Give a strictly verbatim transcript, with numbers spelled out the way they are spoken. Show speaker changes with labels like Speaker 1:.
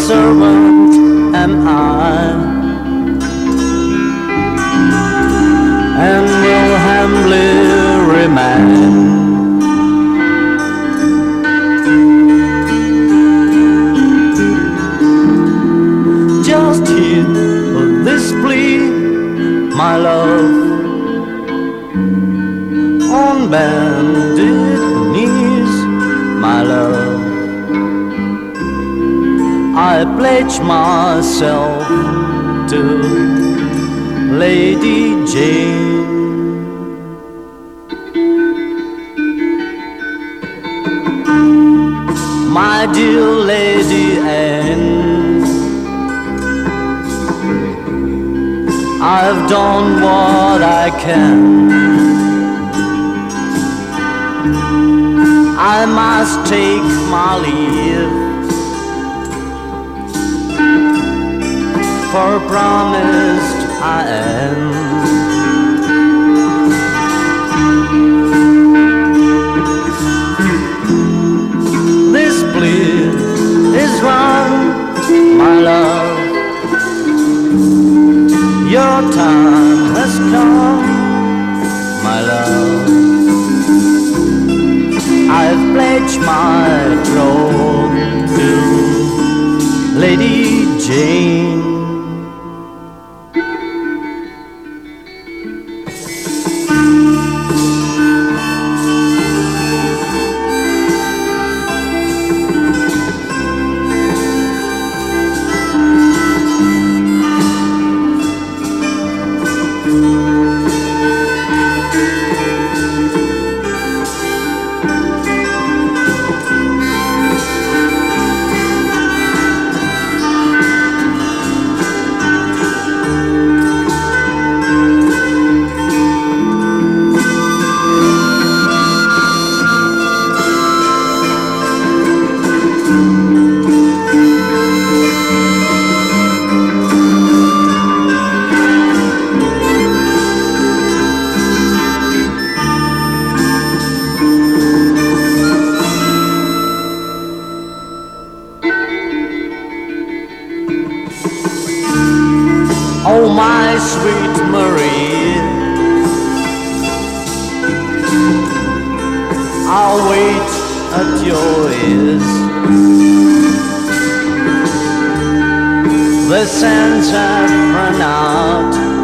Speaker 1: servant am I, and will humbly remain. Just heed this plea, my love, on bended knees, my love. I pledge myself to Lady Jane. My dear Lady Anne, I've done what I can. I must take my leave, for promised I am. This plea is wrong, my love. Your time has come, my love. I've pledged my troth to Lady Jane. Oh, my sweet Marie, I'll wait at your ears. The sands have run out